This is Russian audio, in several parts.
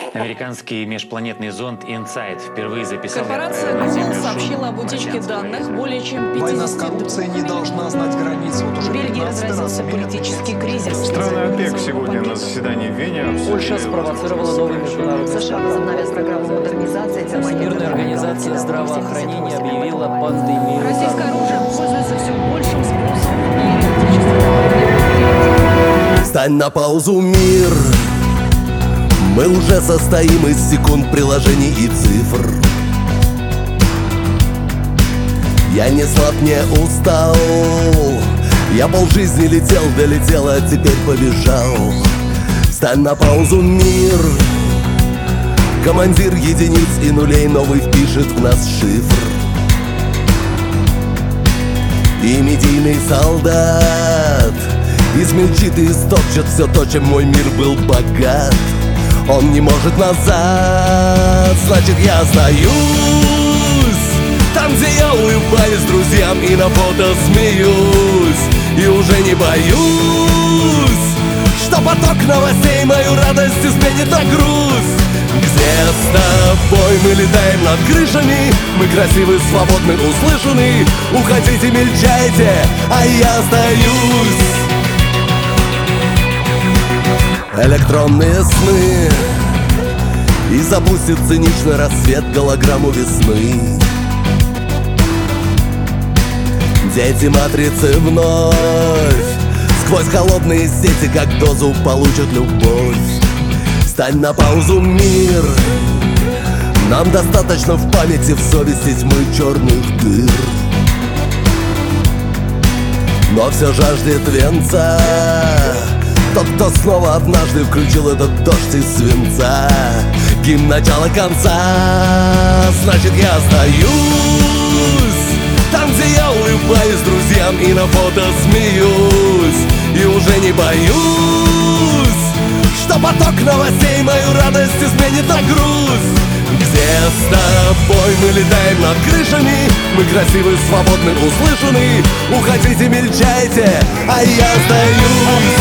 Американский межпланетный зонд InSight впервые записал... Корпорация Google сообщила об утечке данных более чем 50... Война с коррупцией не должна знать границ. Вот уже В Бельгии 15 раз разразился Америка политический кризис. Страны ОПЕК сегодня на заседании в Вене обсудили... Польша спровоцировала новый международный США скандал. возобновят программу модернизации. Всемирная организация здравоохранения объявила пандемию. Российское оружие пользуется все большим спросом в мире. Стань на паузу, мир. Мы уже состоим из секунд, приложений и цифр. Я не слаб, не устал. Я полжизни летел, долетел, а теперь побежал. Стань на паузу, мир. Командир единиц и нулей новый впишет в нас шифр. И медийный солдат измельчит и истопчет все то, чем мой мир был богат. Он не может назад, значит я остаюсь там, где я улыбаюсь друзьям и на фото смеюсь. И уже не боюсь, что поток новостей мою радость изменит на грусть. Где с тобой мы летаем над крышами, мы красивы, свободны, услышаны. Уходите, мельчайте, а я остаюсь. Электронные сны, и запустит циничный рассвет голограмму весны. Дети матрицы вновь сквозь холодные сети как дозу получат любовь. Стань на паузу, мир. Нам достаточно в памяти, в совести тьмы черных дыр. Но все жаждет венца тот, кто снова однажды включил этот дождь из свинца. Гимн начала конца, значит я остаюсь там, где я улыбаюсь друзьям и на фото смеюсь. И уже не боюсь, что поток новостей мою радость изменит на грусть. Где с тобой мы летаем над крышами, мы красивы, свободны, услышаны. Уходите, мельчайте, а я остаюсь.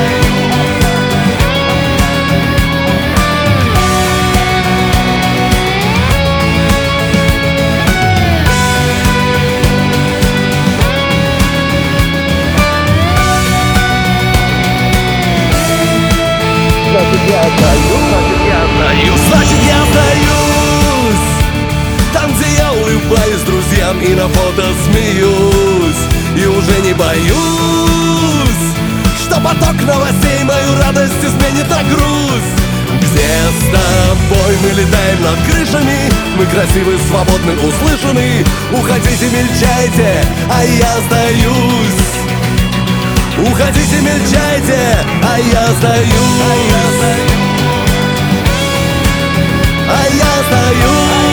Значит я остаюсь там, где я улыбаюсь друзьям и на фото смеюсь. И уже не боюсь, что поток новостей мою радость изменит на грусть. Где с тобой мы летаем над крышами, мы красивы, свободны, услышаны. Уходите, мельчайте, а я остаюсь. Уходите, мельчайте, а я остаюсь. А я остаюсь.